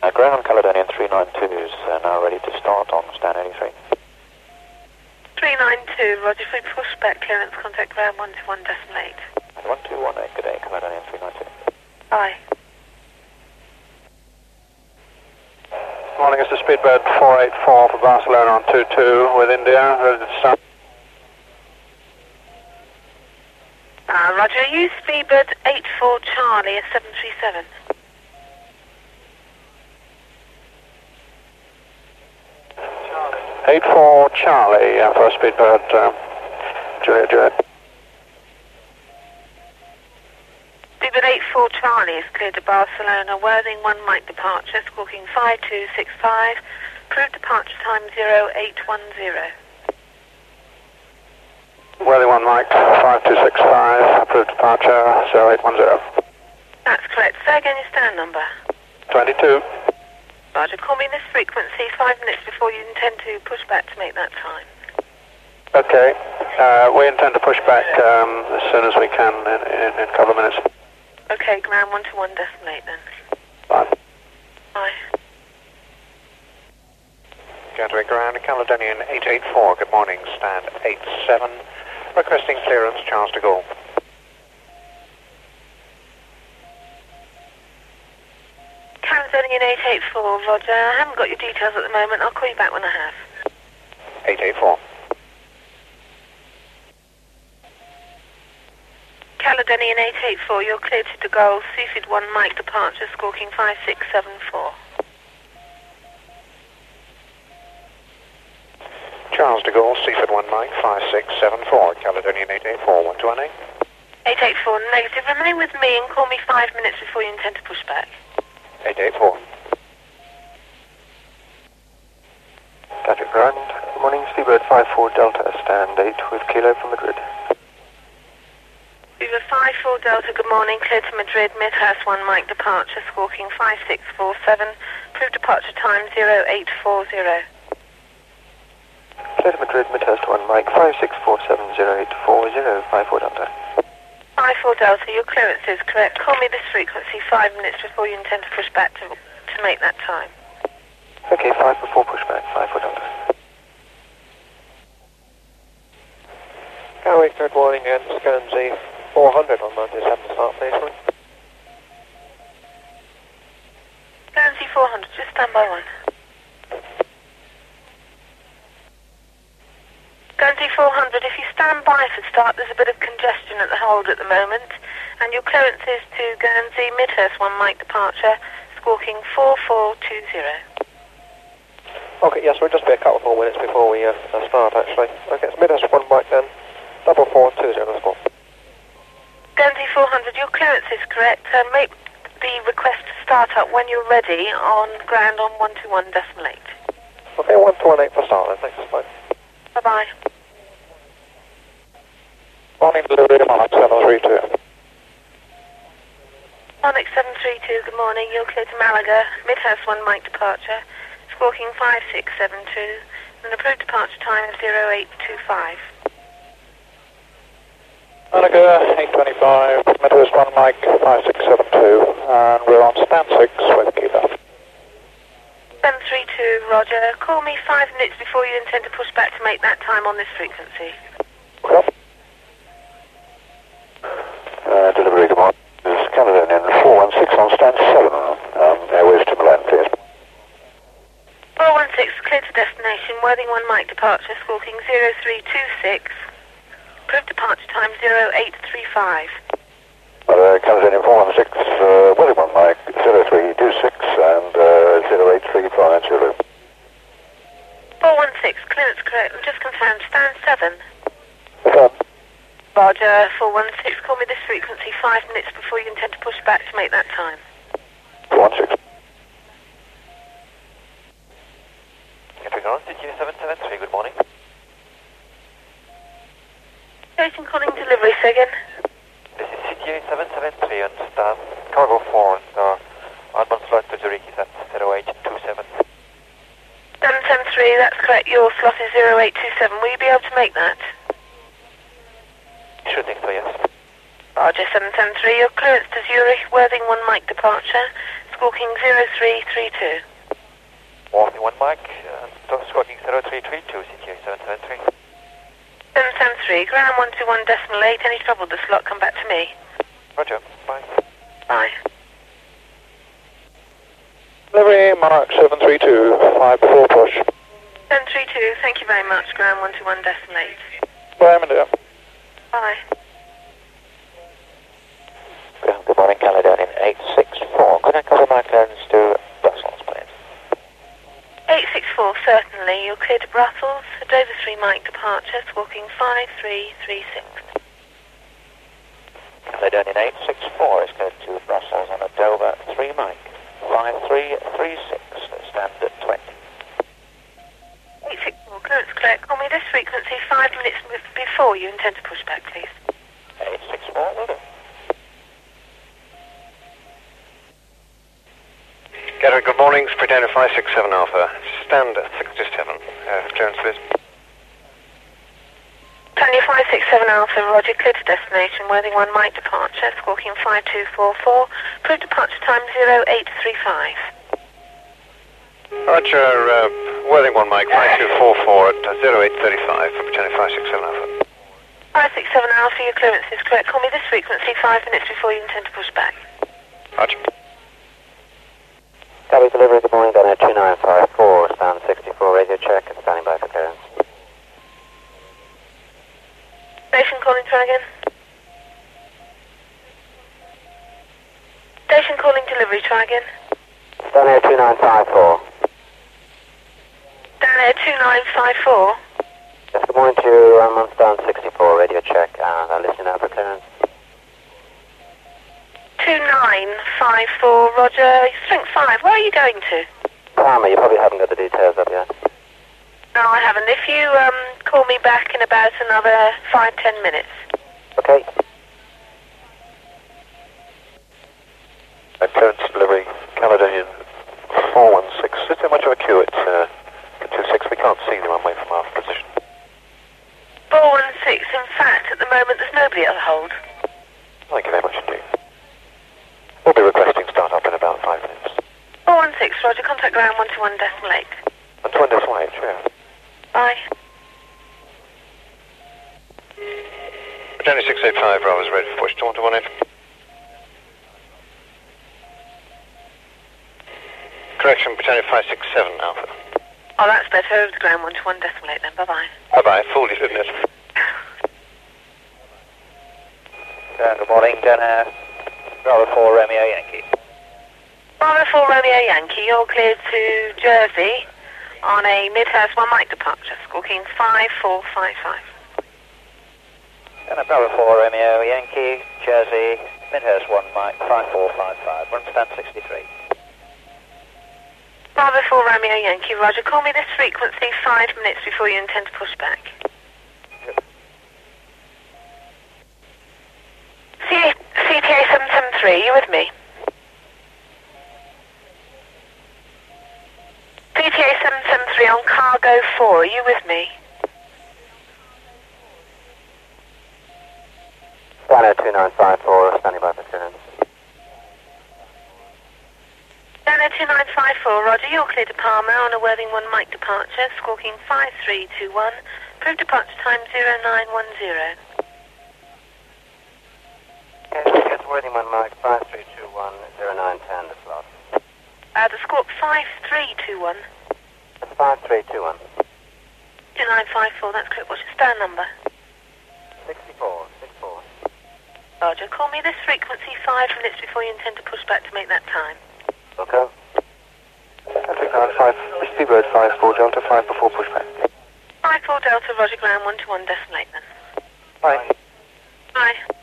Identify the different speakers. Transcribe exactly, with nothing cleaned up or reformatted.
Speaker 1: Uh, ground on Caledonian three nine two is uh, now ready to start on stand eighty-three.
Speaker 2: three nine two, roger, if we push back clearance, contact ground one two one decimal eight.
Speaker 1: one two one eight, good day, Caledonian three nine two.
Speaker 2: Bye.
Speaker 3: Morning, it's the Speedbird four eight four for Barcelona on two two with India, ready to start.
Speaker 2: Uh, roger, use Speedbird eight four Charlie, a seven three seven.
Speaker 3: eight four Charlie uh, for Speedbird, uh, Juliet, Juliet.
Speaker 2: Speedbird eight four Charlie is cleared to Barcelona, Worthing one Mike departure, squawking five two six five, approved departure time zero eight one zero.
Speaker 3: Worthing one Mike, five two six five, approved departure zero eight one zero.
Speaker 2: That's correct. Say again your stand number.
Speaker 3: twenty-two.
Speaker 2: Roger, call me this frequency five minutes before you intend to push back to make that time.
Speaker 3: Okay, uh, we intend to push back um, as soon as we can in, in, in a couple of minutes.
Speaker 2: Okay, ground one two one decimal eight then.
Speaker 3: Bye.
Speaker 2: Bye.
Speaker 3: Gateway ground, Caledonian eight eight four, good morning, stand eight seven, requesting clearance, Charles de Gaulle.
Speaker 2: Caledonian eight eight four, roger, I haven't got your details at the moment, I'll call you back when I have.
Speaker 3: eight eight four.
Speaker 2: Caledonian eight eight four, you're cleared to De Gaulle, Seaford one Mike departure, squawking five six seven four.
Speaker 3: Charles de Gaulle, Seaford one Mike, five six seven four, Caledonian eight eight four, one two one eight.
Speaker 2: eight eight four, negative, remain with me and call me five minutes before you intend to push back.
Speaker 3: eight eight four.
Speaker 1: Gatwick ground, good morning, Speedbird five four Delta, stand eight with Kilo from Madrid.
Speaker 2: Beaver five four Delta, good morning, cleared to Madrid, Midhurst one Mike departure, squawking five six four seven, approved departure time zero eight four zero.
Speaker 1: Clear to Madrid, Midhurst one Mike, five six four seven zero eight four zero, five four Delta.
Speaker 2: five four Delta, your clearance is correct. Call me this frequency five minutes before you intend to push back to, to make that time.
Speaker 1: Okay, five before pushback, five four Delta.
Speaker 3: Gatwick, good morning, and Guernsey four hundred on ninety-seven start, please.
Speaker 2: Guernsey four hundred, just stand by one. Guernsey four hundred, if you stand by for start, there's a bit of congestion at the hold at the moment, and your clearance is to Guernsey, Midhurst one Mike departure, squawking four four two zero.
Speaker 3: Okay, yes, we'll just be a couple more minutes before we uh, start, actually. Okay, it's Midhurst one Mike then, double four two zero, squawk.
Speaker 2: Guernsey four hundred, your clearance is correct. Uh, make the request to start up when you're ready on ground on one two one decimal eight.
Speaker 3: Okay, one two one eight for start then, thanks, bye.
Speaker 2: Bye-bye.
Speaker 3: Morning, delivery to Monarch seven three two.
Speaker 2: Monarch seven three two, good morning, you're clear to Malaga, Midhurst one Mike departure, squawking five six seven two, and approved departure time of zero eight two five.
Speaker 3: Malaga eight twenty-five, Midhurst one Mike, five six seven two, and we're on stand six with Kilo.
Speaker 2: seven three two, roger. Call me five minutes before you intend to push back to make that time on this frequency.
Speaker 3: Well.
Speaker 1: Uh, delivery, good morning. This is Caledonian four one six on stand seven. Um, airways to Milan, please.
Speaker 2: four one six, clear to destination, Worthing one Mike departure, squawking zero three two six. Approved departure time zero eight three five.
Speaker 1: Uh, Caledonian four one six, uh, Worthing one Mike, zero three two six and uh, zero eight three five zero.
Speaker 2: four one six, clearance correct, just confirmed, stand seven.
Speaker 1: Confirmed.
Speaker 2: Roger, four one six, call me this frequency five minutes before you intend to push back to make that time.
Speaker 1: four one six.
Speaker 4: Gatwick ground, C T A seven seven three, good morning.
Speaker 2: Station calling delivery, say again.
Speaker 4: This is C T A seven seven three and stand cargo four and uh, outbound flight to Zurich is at zero eight two seven.
Speaker 2: seven seven three, that's correct, your slot is zero eight two seven, will you be able to make that?
Speaker 4: Sure think so, yes.
Speaker 2: Roger, seven seven three, your clearance to Zurich, Worthing one Mike departure, squawking zero three three two.
Speaker 4: Warning one Mike, uh, squawking zero three three two, C T A seven seven three.
Speaker 2: seven seven three, ground one two one decimal eight, any trouble with the slot, come back to me.
Speaker 4: Roger, bye.
Speaker 2: Bye.
Speaker 3: Delivery Mark seven three two, five before push.
Speaker 2: seven three two, thank you very much, ground one two one decimal eight.
Speaker 3: Bye, Amanda.
Speaker 2: Bye.
Speaker 4: Good morning, Caledonian eight six four. Could I cover my clearance to Brussels, please?
Speaker 2: eight six four, certainly. You're clear to Brussels. Dover three Mike departure, squawking five three three six.
Speaker 4: Caledonian eight six four is cleared to Brussels on a Dover three Mike. five three three six, standard twenty.
Speaker 2: eight six four, clearance clear. Call me this frequency five minutes before you intend to push back, please.
Speaker 4: eight six four, will do.
Speaker 5: Gatwick, good morning. Britannia five six seven Alpha. Stand sixty-seven. Uh, clearance, please.
Speaker 2: Britannia five six seven Alpha, roger, clear to destination. Worthing one Mike departure, squawking five two four four. Approved departure time zero eight three five.
Speaker 5: Roger, uh, Worthing one Mike five two four four at uh, zero eight three five for Britannia five six seven Alpha.
Speaker 2: five six seven Alpha, your clearance is correct. Call me this frequency five minutes before you intend to push back.
Speaker 5: Roger.
Speaker 6: Copy delivery, good morning, Gunner two nine five four, stand sixty-four, radio check, and standing by for clearance.
Speaker 2: Station calling, try again. Station calling delivery, try again.
Speaker 6: Stand air two nine five four.
Speaker 2: Down air two nine five four.
Speaker 6: Yes, good morning to you, I'm on stand sixty-four, radio check, and I'll listen now for clearance.
Speaker 2: two nine five four, roger, strength five, where are you going to?
Speaker 6: Palmer, you probably haven't got the details up yet.
Speaker 2: No, I haven't. If you um, call me back in about another five, ten minutes.
Speaker 6: Okay.
Speaker 1: Uh, clearance delivery, Caledonian four one six. Is there much of a queue at uh, two six? We can't see the runway from our position.
Speaker 2: four one six, in fact, at the moment there's nobody at the hold.
Speaker 1: Thank you very much indeed. We'll be requesting start up in about five minutes.
Speaker 2: four one six, roger, contact ground one two one decimal eight.
Speaker 1: And to end this way, yeah.
Speaker 2: Bye.
Speaker 5: Britannia six eight five, Bravo's ready for push to one two one eight. Correction, Britannia five six seven Alpha.
Speaker 2: Oh, that's better. Over the ground one two one decimal eight then. Bye-bye.
Speaker 5: Bye-bye, fooled you, didn't it?
Speaker 4: Uh, good morning, Gunner Bravo four Romeo Yankee.
Speaker 2: Bravo four Romeo Yankee, you're cleared to Jersey on a Midhurst one Mike departure, squawking five four five five.
Speaker 4: Gunner Bravo four Romeo Yankee, Jersey, Midhurst one Mike, five four five five, run stand sixty-three.
Speaker 2: Bravo four Romeo Yankee, roger, call me this frequency five minutes before you intend to push back. C T A seven seven three, you with me? C T A seven seven three on cargo four, are you with me?
Speaker 6: Stand two nine five four, standing by for clearance.
Speaker 2: Dana two nine five four, roger, you're clear to Palmer on a Worthing one Mike departure, squawking five three two one, approved departure time zero nine one zero.
Speaker 6: Yes, it's Worthing one Mike, five three two one, zero nine ten, the slot.
Speaker 2: Uh, the squawk five three two one.
Speaker 6: It's five three two one.
Speaker 2: two nine five four, that's correct. What's your stand number?
Speaker 6: sixty-four, sixty-four.
Speaker 2: Roger, call me this frequency five minutes before you intend to push back to make that time.
Speaker 6: Okay.
Speaker 3: Patrick nine five, Speed Road five four Delta, five before pushback.
Speaker 2: five four Delta, roger, ground one two one decimal eight then.
Speaker 3: Bye.
Speaker 2: Bye.